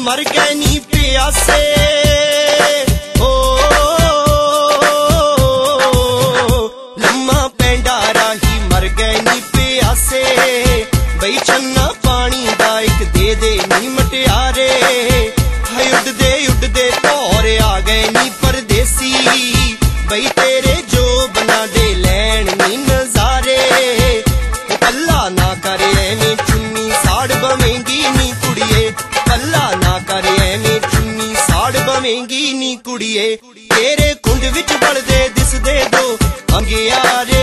मर गए नी प्यासे ओ लम्मा पेंडा राही मर गए नी प्यासे बई छन्ना पानी दा एक दे नी मटियारे हाय उड़दे भौर आ गए नी परदेसी बई तेरे जो बना दे लैन नी नजारे पल्ला ना करे एवें चुन्नी साड़ बवेंगी नी कुड़िए पल्ला ना करे एवें चुन्नी साड़ बवेंगी नी कुड़िए तेरे कुंड विच बलदे दिसदे दो अंगियारे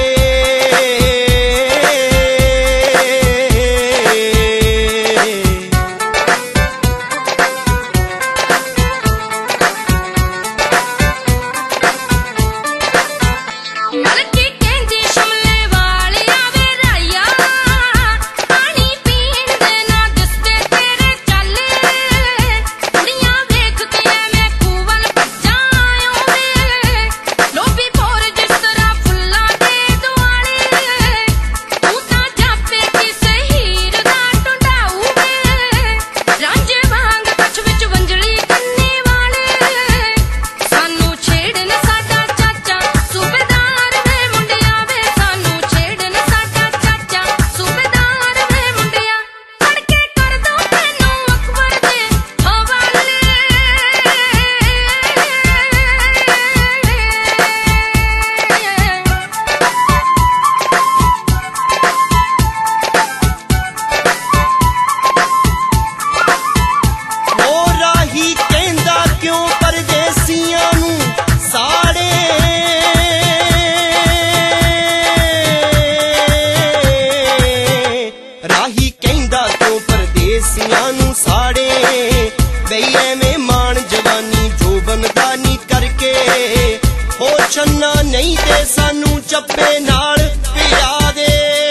छन्ना नहीं ते सानू चप्पे नाल पिया दे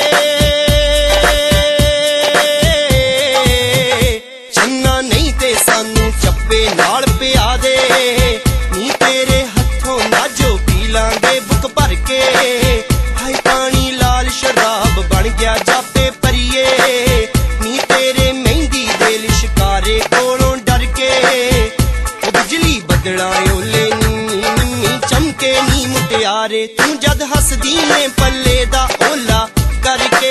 छन्ना नहीं ते सानू चप्पे नाल पिया दे नी तेरे हथों नाजो पी लांगे बुक भर के हाय पानी लाल शराब बन गया जापे परिए नी तेरे मेहंदी दे लिशकारे कोलों डर के बिजली बदला ओले चमके नी मुटियारे तू जद हसदी ने पल्ले दा ओला करके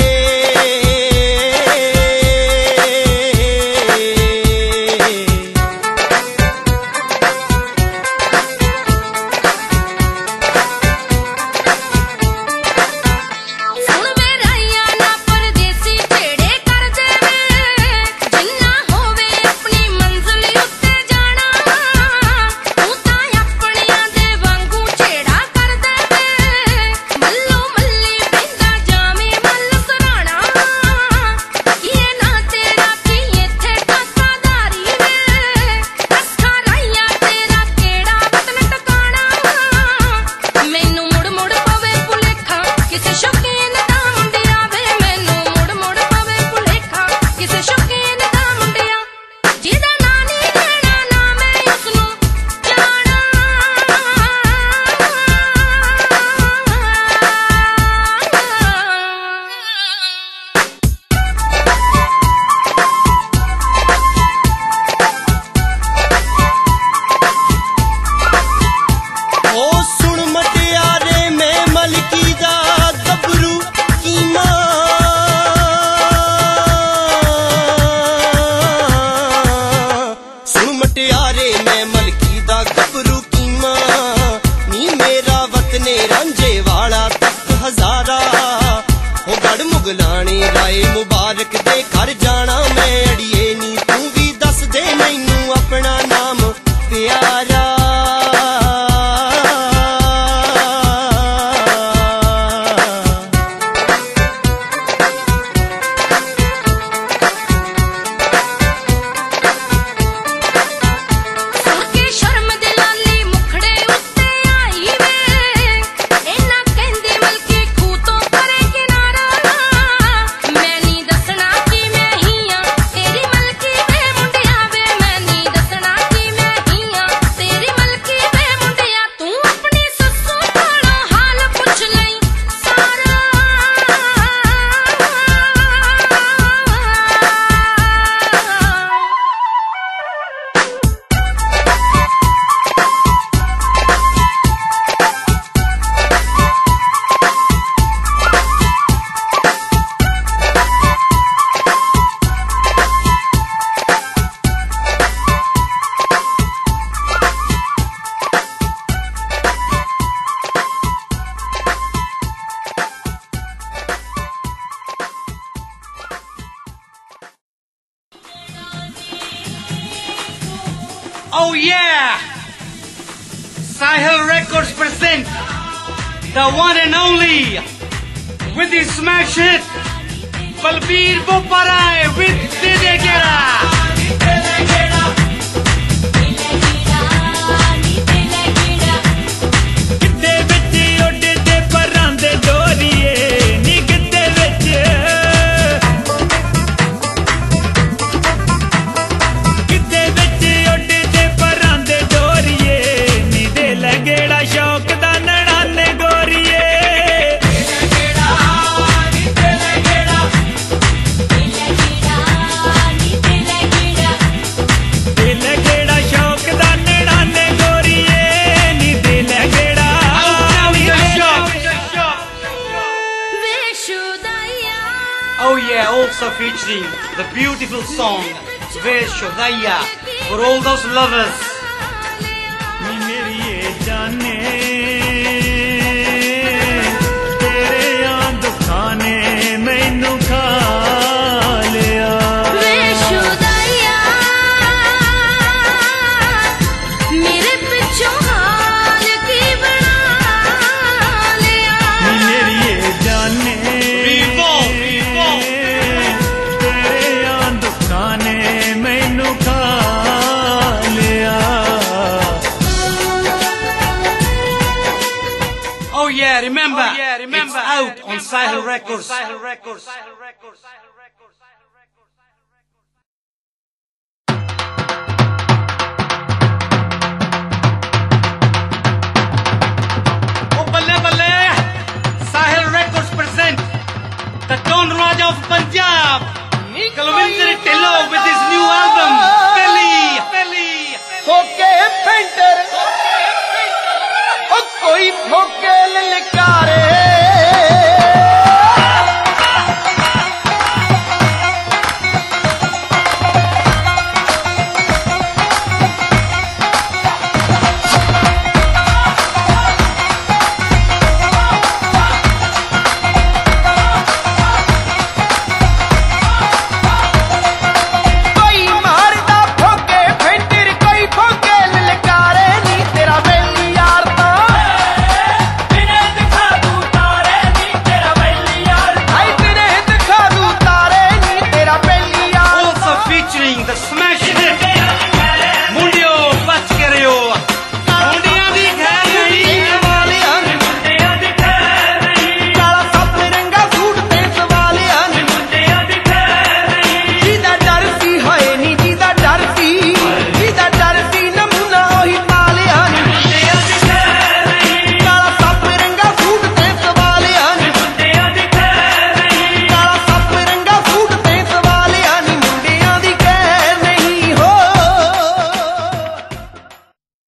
मुगलाने राय मुबारक दे घर जाना मैं अड़िए नी तू भी दस दे मैनू अपना नाम प्यारा मैं नी Oh yeah! Sahil Records present the one and only with his smash hit Balbir Boparai with Dede Gera. Oh yeah, also featuring the beautiful song Ve Shodaya for all those lovers. Oh yeah, remember, it's out on Sahil Records. Oh balle balle, Sahil Records present the Don Raja of Punjab, Kalwinder Tillo with his new